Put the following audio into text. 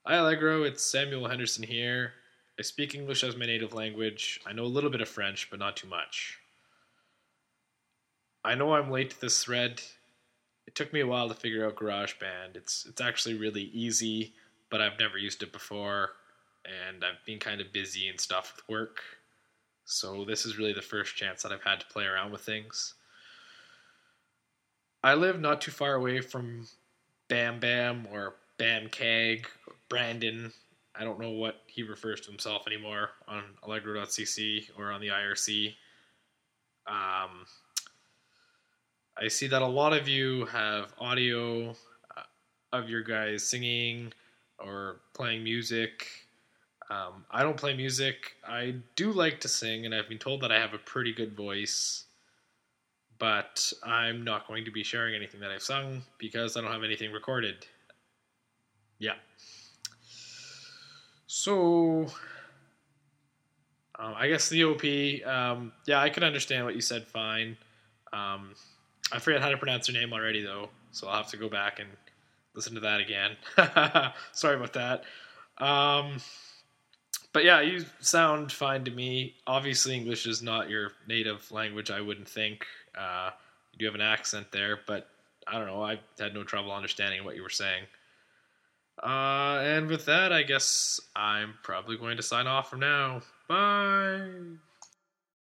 Hi Allegro, it's Samuel Henderson here. I speak English as my native language. I know a little bit of French, but not too much. I know I'm late to this thread. It took me a while to figure out GarageBand. It's actually really easy, but I've never used it before, and I've been kind of busy and stuff with work. So this is really the first chance that I've had to play around with things. I live not too far away from Bam Bam or Bam Keg or Brandon. I don't know what he refers to himself anymore on Allegro.cc or on the IRC. Um, I see that a lot of you have audio of your guys singing or playing music. I don't play music. I do like to sing, and I've been told that I have a pretty good voice, but I'm not going to be sharing anything that I've sung because I don't have anything recorded. Yeah. So, I guess the OP, yeah, I could understand what you said fine. Um, I forget how to pronounce your name already, though, so I'll have to go back and listen to that again. Sorry about that. Um, but yeah, you sound fine to me. Obviously, English is not your native language, I wouldn't think. You do have an accent there, but I don't know. I had no trouble understanding what you were saying. And with that, I guess I'm probably going to sign off from now. Bye.